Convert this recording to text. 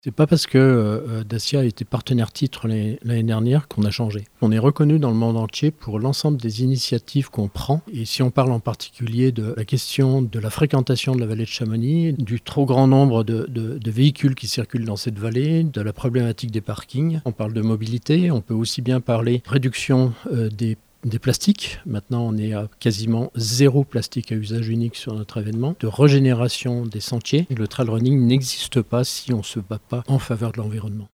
C'est pas parce que, Dacia a été partenaire titre l'année dernière qu'on a changé. On est reconnu dans le monde entier pour l'ensemble des initiatives qu'on prend et si on parle en particulier de la question de la fréquentation de la vallée de Chamonix, du trop grand nombre de véhicules qui circulent dans cette vallée, de la problématique des parkings. On parle de mobilité, on peut aussi bien parler réduction, des plastiques. Maintenant, on est à quasiment 0 plastique à usage unique sur notre événement. De régénération des sentiers. Le trail running n'existe pas si on ne se bat pas en faveur de l'environnement.